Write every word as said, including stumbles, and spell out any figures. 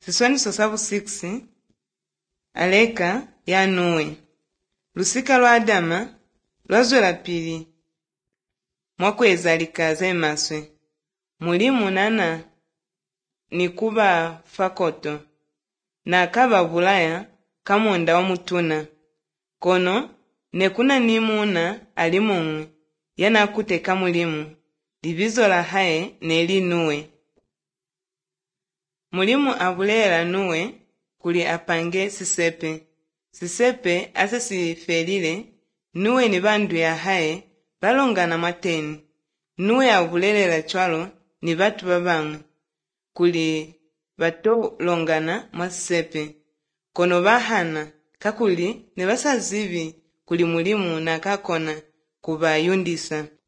Siswaniso sabu six aleka ya Nuwe. Lusika lwa Adama lwazwela pili mwakweza likaza emaswe. Mulimu nana ni kuba fakoto na kaba bulaya kamonda omutuna. Kono nekuna nimuna alimumwe yana kuteka mulimu libizola hae neli Nuwe. Mulimu abulela Nuwe kuli apange sisepe. Sisepe ase sifelile Nuwe ni bandu ya hae balongana mateni. Nuwe abulelela chwalo ni batu babamwe kuli bato longana masisepe. Kono bahana kakuli ne basazibi kuli mulimu na kakona kuba yundisa.